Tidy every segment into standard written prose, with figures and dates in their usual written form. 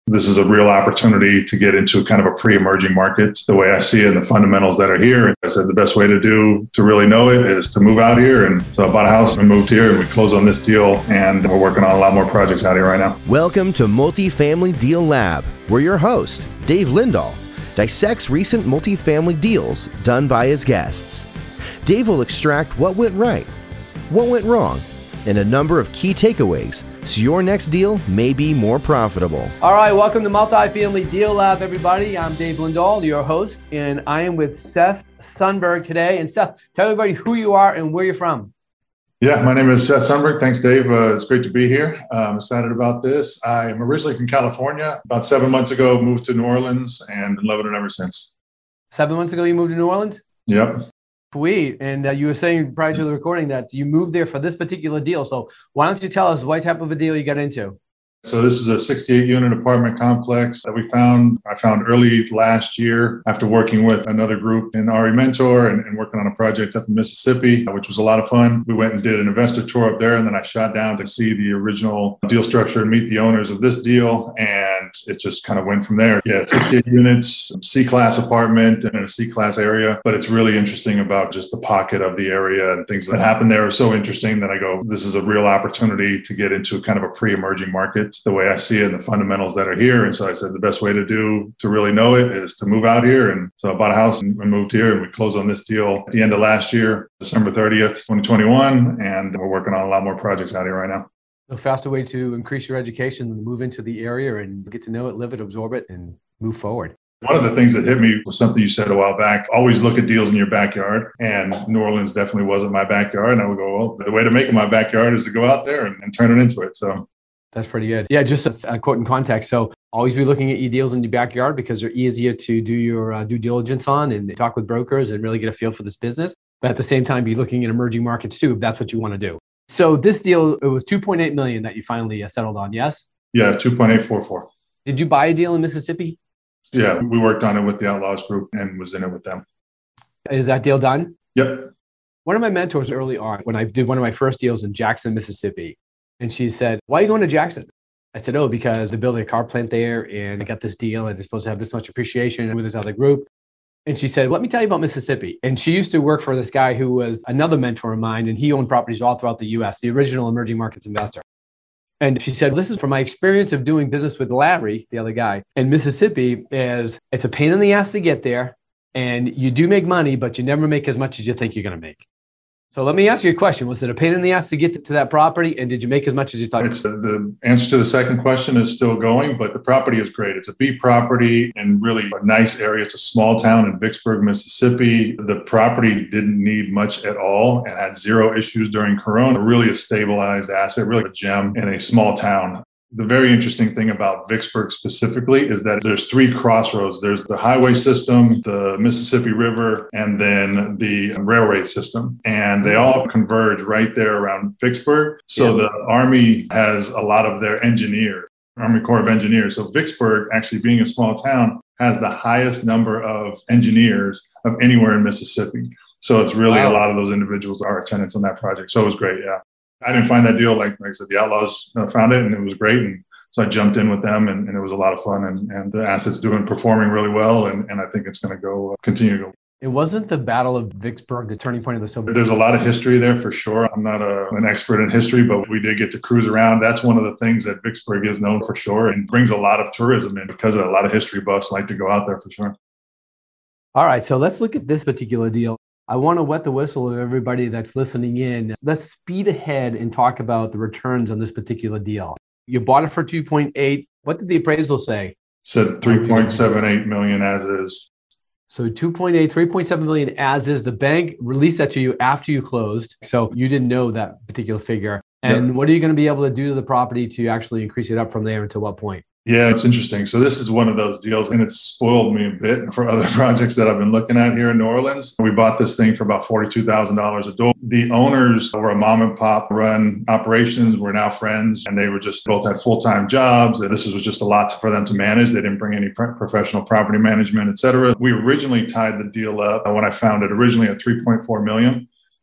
This is a real opportunity to get into kind of a pre-emerging market, the way I see it and the fundamentals that are here. And I said the best way to really know it is to move out here. And so I bought a house and moved here and we closed on this deal and we're working on a lot more projects out here right now. Welcome to Multifamily Deal Lab, where your host, Dave Lindahl, dissects recent multifamily deals done by his guests. Dave will extract what went right, what went wrong, and a number of key takeaways so your next deal may be more profitable. All right, welcome to Multifamily Deal Lab, everybody. I'm Dave Lindahl, your host, and I am with Seth Sundberg today. And Seth, tell everybody who you are and where you're from. Yeah, my name is Seth Sundberg. Thanks, Dave. It's great to be here. I'm excited about this. I'm originally from California. About 7 months ago, moved to New Orleans and been loving it ever since. 7 months ago, you moved to New Orleans? Yep. Sweet. And you were saying prior to the recording that you moved there for this particular deal. So why don't you tell us what type of a deal you got into? So this is a 68-unit apartment complex that I found early last year after working with another group in RE Mentor and working on a project up in Mississippi, which was a lot of fun. We went and did an investor tour up there, and then I shot down to see the original deal structure and meet the owners of this deal, and it just kind of went from there. Yeah, 68 units, C-class apartment in a C-class area, but it's really interesting about just the pocket of the area and things that happen there are so interesting that I go, this is a real opportunity to get into kind of a pre-emerging market, the way I see it and the fundamentals that are here. And so I said the best way to really know it is to move out here. And so I bought a house and moved here and we closed on this deal at the end of last year, December 30th, 2021. And we're working on a lot more projects out here right now. A faster way to increase your education and move into the area and get to know it, live it, absorb it, and move forward. One of the things that hit me was something you said a while back, always look at deals in your backyard. And New Orleans definitely wasn't my backyard. And I would go, well, the way to make it my backyard is to go out there and turn it into it. So that's pretty good. Yeah, just a quote in context. So always be looking at your deals in your backyard because they're easier to do your due diligence on and talk with brokers and really get a feel for this business. But at the same time, be looking at emerging markets too, if that's what you want to do. So this deal, it was $2.8 million that you finally settled on, yes? Yeah, 2.844. Did you buy a deal in Mississippi? Yeah, we worked on it with the Outlaws Group and was in it with them. Is that deal done? Yep. One of my mentors early on, when I did one of my first deals in Jackson, Mississippi, and she said, why are you going to Jackson? I said, oh, because they're building a car plant there and I got this deal and they're supposed to have this much appreciation with this other group. And she said, let me tell you about Mississippi. And she used to work for this guy who was another mentor of mine, and he owned properties all throughout the US, the original emerging markets investor. And she said, this is from my experience of doing business with Larry, the other guy, in Mississippi, is it's a pain in the ass to get there. And you do make money, but you never make as much as you think you're going to make. So let me ask you a question. Was it a pain in the ass to get to that property? And did you make as much as you thought? The answer to the second question is still going, but the property is great. It's a B property and really a nice area. It's a small town in Vicksburg, Mississippi. The property didn't need much at all and had zero issues during Corona. Really a stabilized asset, really a gem in a small town. The very interesting thing about Vicksburg specifically is that there's three crossroads. There's the highway system, the Mississippi River, and then the railway system. And they all converge right there around Vicksburg. So the Army has a lot of their engineers, Army Corps of Engineers. So Vicksburg, actually being a small town, has the highest number of engineers of anywhere in Mississippi. So it's really a lot of those individuals are tenants on that project. So it was great, yeah. I didn't find that deal, like I said, the Outlaws found it and it was great. And so I jumped in with them and it was a lot of fun and the asset's performing really well. And I think it's going to continue to go. It wasn't the Battle of Vicksburg, the turning point of the Civil War. There's a lot of history there for sure. I'm not an expert in history, but we did get to cruise around. That's one of the things that Vicksburg is known for sure and brings a lot of tourism in because a lot of history buffs like to go out there for sure. All right, so let's look at this particular deal. I want to wet the whistle of everybody that's listening in. Let's speed ahead and talk about the returns on this particular deal. You bought it for 2.8. What did the appraisal say? Said 3.78 million as is. So 2.8, 3.7 million as is. The bank released that to you after you closed. So you didn't know that particular figure. And what are you going to be able to do to the property to actually increase it up from there until what point? Yeah, it's interesting. So this is one of those deals, and it's spoiled me a bit for other projects that I've been looking at here in New Orleans. We bought this thing for about $42,000 a door. The owners were a mom and pop run operations. We're now friends, and they were just both had full-time jobs. And this was just a lot for them to manage. They didn't bring any professional property management, et cetera. We originally tied the deal up when I found it originally at $3.4 million.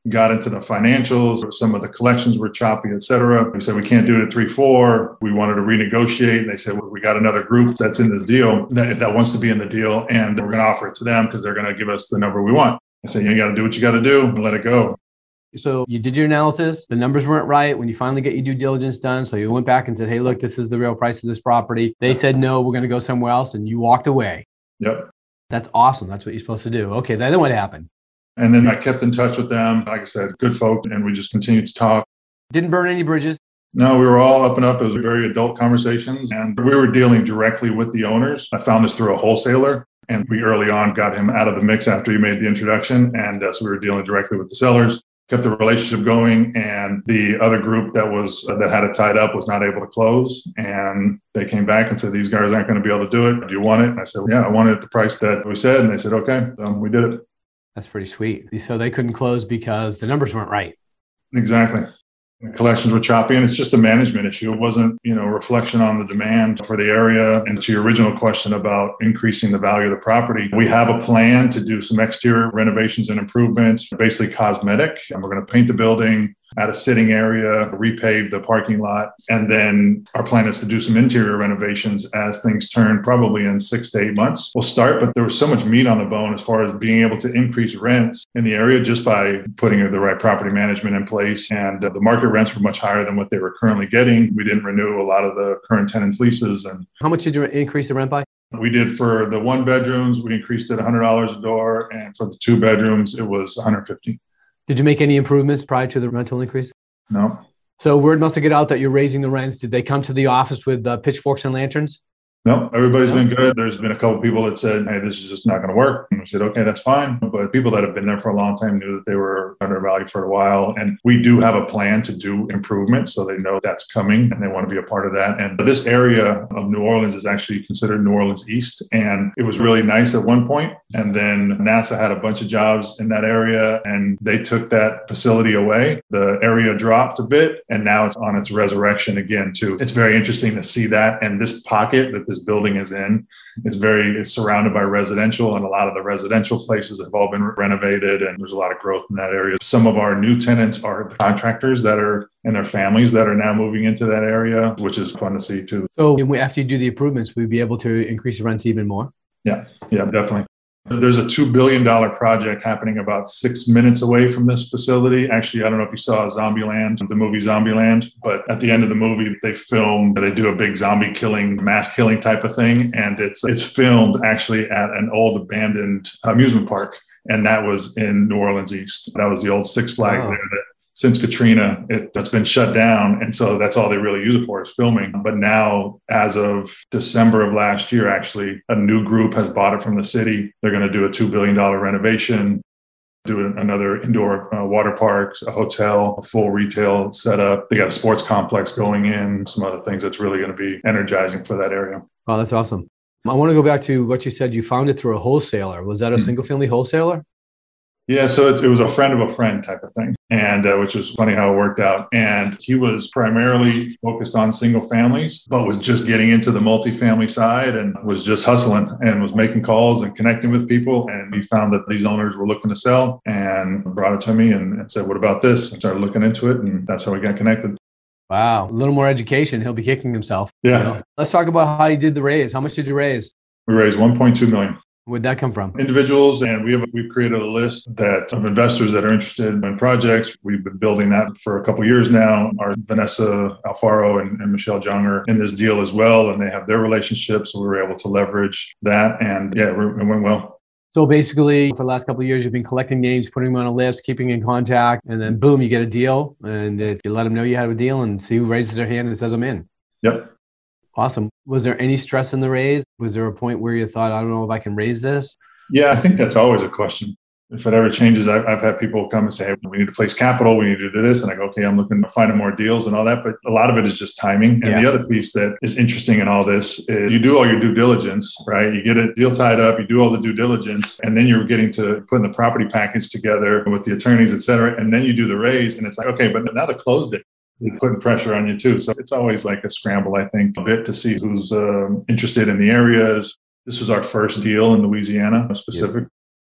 got into the financials. Some of the collections were choppy, et cetera. We said, we can't do it at 3.4. We wanted to renegotiate. They said, well, we got another group that's in this deal that wants to be in the deal, and we're going to offer it to them because they're going to give us the number we want. I said, you got to do what you got to do and let it go. So you did your analysis. The numbers weren't right when you finally get your due diligence done. So you went back and said, hey, look, this is the real price of this property. They said, no, we're going to go somewhere else. And you walked away. Yep. That's awesome. That's what you're supposed to do. Okay. Then what happened? And then I kept in touch with them. Like I said, good folk. And we just continued to talk. Didn't burn any bridges? No, we were all up and up. It was very adult conversations. And we were dealing directly with the owners. I found this through a wholesaler. And we early on got him out of the mix after he made the introduction. And so we were dealing directly with the sellers. Kept the relationship going, and the other group that had it tied up was not able to close. And they came back and said, these guys aren't going to be able to do it. Do you want it? And I said, yeah, I want it at the price that we said. And they said, okay, we did it. That's pretty sweet. So they couldn't close because the numbers weren't right. Exactly. The collections were choppy, and it's just a management issue. It wasn't, a reflection on the demand for the area. And to your original question about increasing the value of the property, we have a plan to do some exterior renovations and improvements, basically cosmetic. And we're going to paint the building, add a sitting area, repave the parking lot. And then our plan is to do some interior renovations as things turn, probably in 6 to 8 months. We'll start, but there was so much meat on the bone as far as being able to increase rents in the area just by putting the right property management in place. And the market rents were much higher than what they were currently getting. We didn't renew a lot of the current tenants' leases. And how much did you increase the rent by? We did for the 1 bedrooms, we increased it $100 a door. And for the 2 bedrooms, it was $150. Did you make any improvements prior to the rental increase? No. So word must have got out that you're raising the rents. Did they come to the office with pitchforks and lanterns? No, everybody's been good. There's been a couple of people that said, hey, this is just not going to work. And we said, okay, that's fine. But people that have been there for a long time knew that they were undervalued for a while. And we do have a plan to do improvements. So they know that's coming and they want to be a part of that. And this area of New Orleans is actually considered New Orleans East. And it was really nice at one point. And then NASA had a bunch of jobs in that area and they took that facility away. The area dropped a bit and now it's on its resurrection again, too. It's very interesting to see that. And this pocket that this building is in it's surrounded by residential, and a lot of the residential places have all been renovated and there's a lot of growth in that area. Some of our new tenants are the contractors that are and their families that are now moving into that area, which is fun to see too. So after you do the improvements, we'd be able to increase the rents even more? Yeah, definitely. There's a $2 billion project happening about 6 minutes away from this facility. Actually, I don't know if you saw Zombieland, the movie Zombieland, but at the end of the movie, they do a big zombie killing, mass killing type of thing. And it's filmed actually at an old abandoned amusement park. And that was in New Orleans East. That was the old Six Flags there that since Katrina, it's been shut down. And so that's all they really use it for is filming. But now, as of December of last year, actually, a new group has bought it from the city. They're going to do a $2 billion renovation, do another indoor water park, a hotel, a full retail setup. They got a sports complex going in, some other things that's really going to be energizing for that area. Oh, that's awesome. I want to go back to what you said. You found it through a wholesaler. Was that a single family wholesaler? Yeah, so it was a friend of a friend type of thing, and which was funny how it worked out. And he was primarily focused on single families, but was just getting into the multifamily side and was just hustling and was making calls and connecting with people. And he found that these owners were looking to sell and brought it to me and said, what about this? And started looking into it, and that's how we got connected. Wow, a little more education. He'll be kicking himself. Yeah. Let's talk about how you did the raise. How much did you raise? We raised $1.2 million. Where'd that come from? Individuals, and we've created a list of investors that are interested in projects. We've been building that for a couple of years now. Our Vanessa Alfaro and Michelle Jung are in this deal as well, and they have their relationships. So we were able to leverage that, and it went well. So basically, for the last couple of years, you've been collecting names, putting them on a list, keeping in contact, and then boom, you get a deal. And if you let them know you have a deal and see who raises their hand and says I'm in. Yep. Awesome. Was there any stress in the raise? Was there a point where you thought, I don't know if I can raise this? Yeah, I think that's always a question. If it ever changes, I've had people come and say, hey, we need to place capital. We need to do this. And I go, okay, I'm looking to find more deals and all that. But a lot of it is just timing. And the other piece that is interesting in all this is you do all your due diligence, right? You get a deal tied up, you do all the due diligence, and then you're getting to putting the property package together with the attorneys, et cetera. And then you do the raise. And it's like, okay, but now the close date. It's putting pressure on you too. So it's always like a scramble, I think, a bit to see who's interested in the areas. This was our first deal in Louisiana, specific.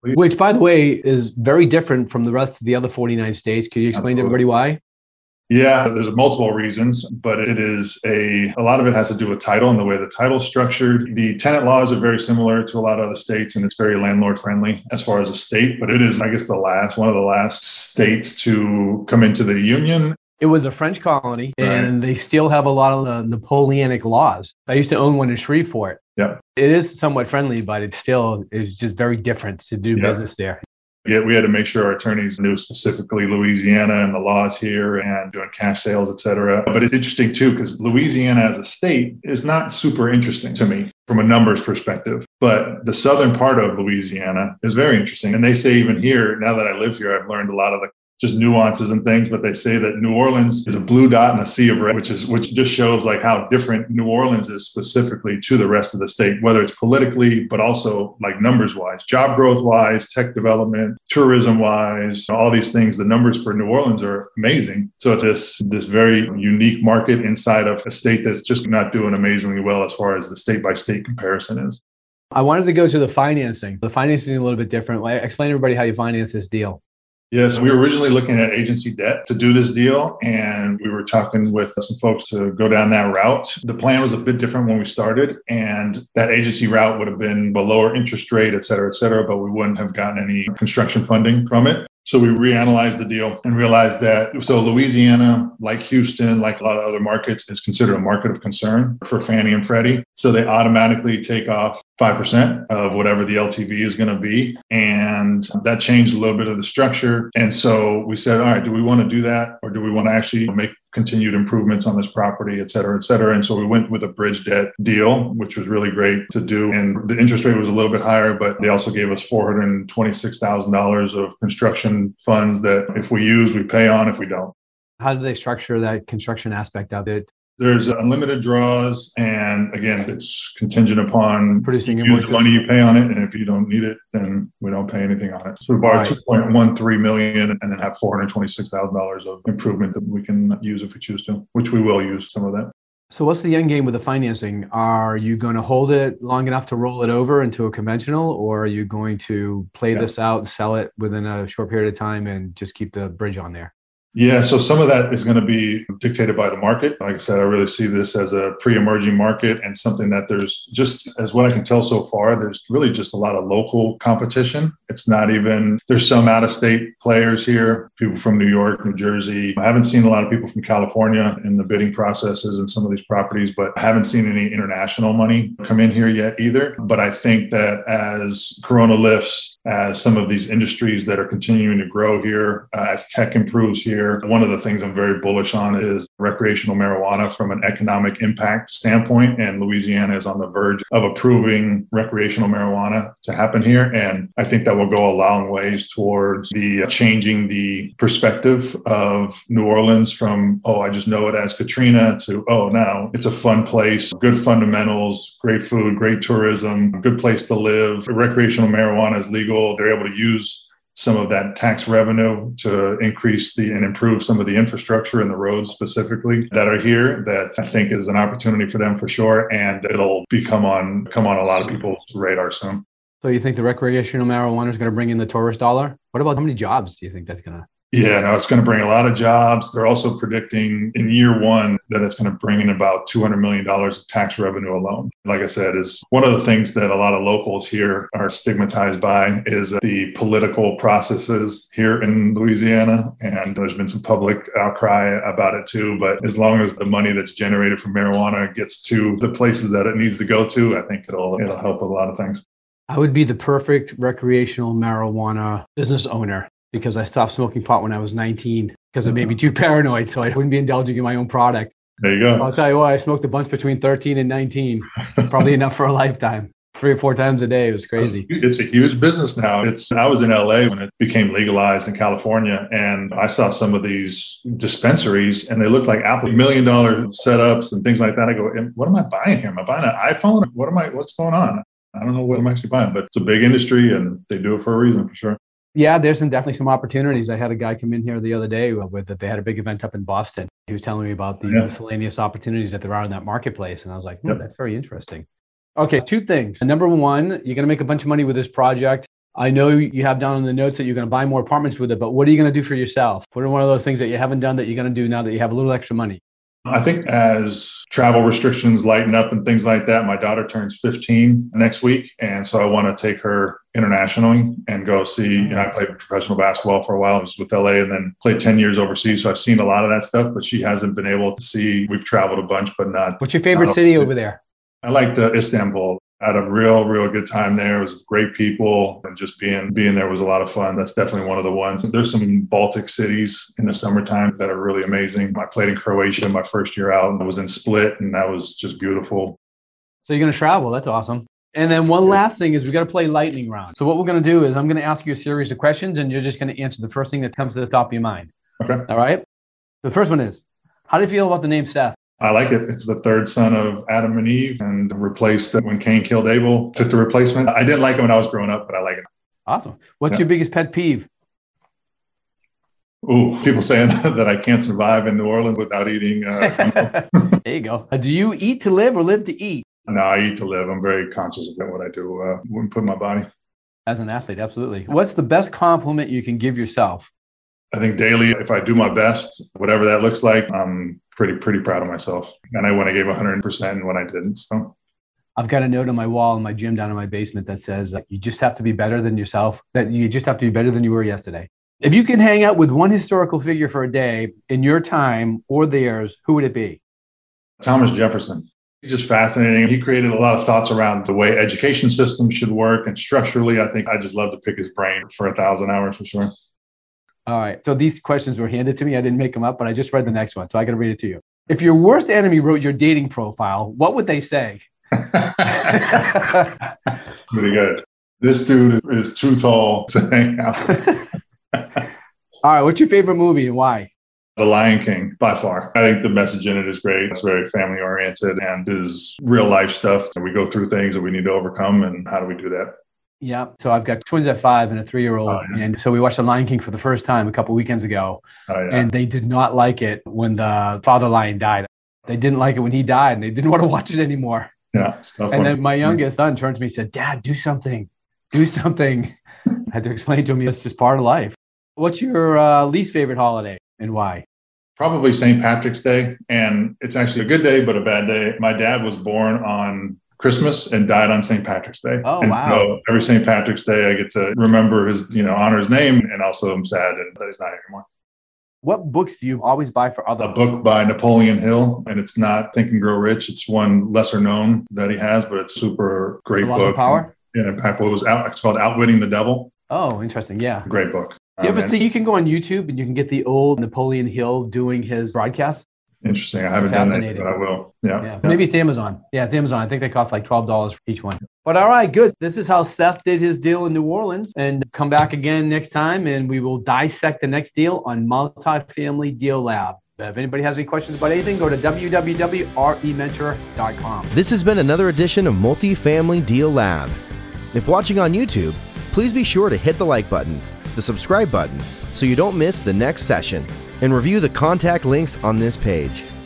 which, by the way, is very different from the rest of the other 49 states. Could you explain to everybody why? Yeah, there's multiple reasons, but it is a lot of it has to do with title and the way the title's structured. The tenant laws are very similar to a lot of other states, and it's very landlord friendly as far as a state, but it is, I guess, one of the last states to come into the union. It was a French colony, and they still have a lot of the Napoleonic laws. I used to own one in Shreveport. Yeah. It is somewhat friendly, but it still is just very different to do business there. Yeah, we had to make sure our attorneys knew specifically Louisiana and the laws here and doing cash sales, et cetera. But it's interesting too, because Louisiana as a state is not super interesting to me from a numbers perspective. But the southern part of Louisiana is very interesting. And they say even here, now that I live here, I've learned a lot of the just nuances and things, but they say that New Orleans is a blue dot in a sea of red, which just shows like how different New Orleans is specifically to the rest of the state, whether it's politically, but also like numbers wise, job growth wise, tech development, tourism wise, all these things. The numbers for New Orleans are amazing. So it's this very unique market inside of a state that's just not doing amazingly well as far as the state by state comparison is. I wanted to go to the financing. The financing is a little bit different. Explain to everybody how you finance this deal. Yes, we were originally looking at agency debt to do this deal, and we were talking with some folks to go down that route. The plan was a bit different when we started, and that agency route would have been a lower interest rate, et cetera, but we wouldn't have gotten any construction funding from it. So we reanalyzed the deal and realized that, Louisiana, like Houston, like a lot of other markets, is considered a market of concern for Fannie and Freddie. So they automatically take off 5% of whatever the LTV is going to be. And that changed a little bit of the structure. And so we said, all right, do we want to do that? Or do we want to actually make continued improvements on this property, et cetera, et cetera. And so we went with a bridge debt deal, which was really great to do. And the interest rate was a little bit higher, but they also gave us $426,000 of construction funds that if we use, we pay on. If we don't. How do they structure that construction aspect of it? There's unlimited draws. And again, it's contingent upon producing the money you pay on it. And if you don't need it, then we don't pay anything on it. So we borrowed $2.13 million and then have $426,000 of improvement that we can use if we choose to, which we will use some of that. So what's the end game with the financing? Are you going to hold it long enough to roll it over into a conventional, or are you going to play this out and sell it within a short period of time and just keep the bridge on there? Yeah, so some of that is going to be dictated by the market. Like I said, I really see this as a pre-emerging market and something that there's just, as what I can tell so far, there's really just a lot of local competition. It's not even, there's some out-of-state players here, people from New York, New Jersey. I haven't seen a lot of people from California in the bidding processes in some of these properties, but I haven't seen any international money come in here yet either. But I think that as Corona lifts, as some of these industries that are continuing to grow here, as tech improves here, one of the things I'm very bullish on is recreational marijuana from an economic impact standpoint. And Louisiana is on the verge of approving recreational marijuana to happen here. And I think that will go a long ways towards the changing the perspective of New Orleans from, oh, I just know it as Katrina to, oh, now it's a fun place, good fundamentals, great food, great tourism, good place to live. Recreational marijuana is legal. They're able to use some of that tax revenue to increase and improve some of the infrastructure and the roads specifically that are here, that I think is an opportunity for them for sure. And it'll come on a lot of people's radar soon. So you think the recreational marijuana is going to bring in the tourist dollar? What about how many jobs do you think that's going to? Yeah, no, it's going to bring a lot of jobs. They're also predicting in year one that it's going to bring in about $200 million of tax revenue alone. Like I said, is one of the things that a lot of locals here are stigmatized by is the political processes here in Louisiana. And there's been some public outcry about it too. But as long as the money that's generated from marijuana gets to the places that it needs to go to, I think it'll help with a lot of things. I would be the perfect recreational marijuana business owner, because I stopped smoking pot when I was 19 because it made me too paranoid. So I wouldn't be indulging in my own product. There you go. I'll tell you what, I smoked a bunch between 13 and 19. Probably enough for a lifetime. 3 or 4 times a day. It was crazy. It's a huge business now. I was in LA when it became legalized in California, and I saw some of these dispensaries and they looked like Apple $1 million setups and things like that. I go, what am I buying here? Am I buying an iPhone? What's going on? I don't know what I'm actually buying, but it's a big industry and they do it for a reason for sure. Yeah, there's definitely some opportunities. I had a guy come in here the other day with that they had a big event up in Boston. He was telling me about the miscellaneous opportunities that there are in that marketplace. And I was like, that's very interesting. Okay, 2 things. Number one, you're going to make a bunch of money with this project. I know you have down in the notes that you're going to buy more apartments with it, but what are you going to do for yourself? What are one of those things that you haven't done that you're going to do now that you have a little extra money? I think as travel restrictions lighten up and things like that, my daughter turns 15 next week. And so I want to take her internationally and go see, I played professional basketball for a while. I was with LA and then played 10 years overseas. So I've seen a lot of that stuff, but she hasn't been able to see. We've traveled a bunch, but not. What's your favorite city over there? I liked Istanbul. I had a real good time there. It was great people, and just being there was a lot of fun. That's definitely one of the ones. There's some Baltic cities in the summertime that are really amazing. I played in Croatia my first year out. I was in Split, and that was just beautiful. So you're going to travel. That's awesome. And then one last thing is we got to play lightning round. So what we're going to do is I'm going to ask you a series of questions, and you're just going to answer the first thing that comes to the top of your mind. Okay. All right? The first one is, how do you feel about the name Seth? I like it. It's the third son of Adam and Eve, and replaced when Cain killed Abel, took the replacement. I didn't like it when I was growing up, but I like it. Awesome. What's your biggest pet peeve? Ooh, people saying that I can't survive in New Orleans without eating. There you go. Do you eat to live or live to eat? No, I eat to live. I'm very conscious of what I do. Wouldn't put in my body. As an athlete, absolutely. What's the best compliment you can give yourself? I think daily, if I do my best, whatever that looks like, I'm pretty proud of myself. And I went, I gave 100% when I didn't. So I've got a note on my wall in my gym down in my basement that says you just have to be better than yourself, that you just have to be better than you were yesterday. If you can hang out with one historical figure for a day in your time or theirs, who would it be? Thomas Jefferson. He's just fascinating. He created a lot of thoughts around the way education systems should work. And structurally, I think I just love to pick his brain for 1,000 hours for sure. All right. So these questions were handed to me. I didn't make them up, but I just read the next one. So I got to read it to you. If your worst enemy wrote your dating profile, what would they say? Pretty good. This dude is too tall to hang out with. All right. What's your favorite movie and why? The Lion King, by far. I think the message in it is great. It's very family oriented and is real life stuff. We go through things that we need to overcome. And how do we do that? Yeah. So I've got twins at 5 and a 3-year-old. Oh, yeah. And so we watched The Lion King for the first time a couple weekends ago. Oh, yeah. And they did not like it when the father lion died. They didn't like it when he died, and they didn't want to watch it anymore. Yeah. And then my youngest son turned to me and said, "Dad, do something. Do something." I had to explain to him, it's just part of life. What's your least favorite holiday and why? Probably St. Patrick's Day. And it's actually a good day, but a bad day. My dad was born on Christmas and died on St. Patrick's Day. Oh, and wow. So every St. Patrick's Day, I get to remember his, honor his name. And also I'm sad that he's not anymore. What books do you always buy for others? A book by Napoleon Hill, and it's not Think and Grow Rich. It's one lesser known that he has, but it's super great book. Of Power? And impactful. It's called Outwitting the Devil. Oh, interesting. Yeah. Great book. Do you ever see, you can go on YouTube and you can get the old Napoleon Hill doing his broadcasts? Interesting. I haven't done that, but I will. Yeah. Maybe it's Amazon. Yeah, it's Amazon. I think they cost like $12 for each one. But all right, good. This is how Seth did his deal in New Orleans. And come back again next time and we will dissect the next deal on Multifamily Deal Lab. If anybody has any questions about anything, go to www.rementor.com. This has been another edition of Multifamily Deal Lab. If watching on YouTube, please be sure to hit the like button, the subscribe button, so you don't miss the next session, and review the contact links on this page.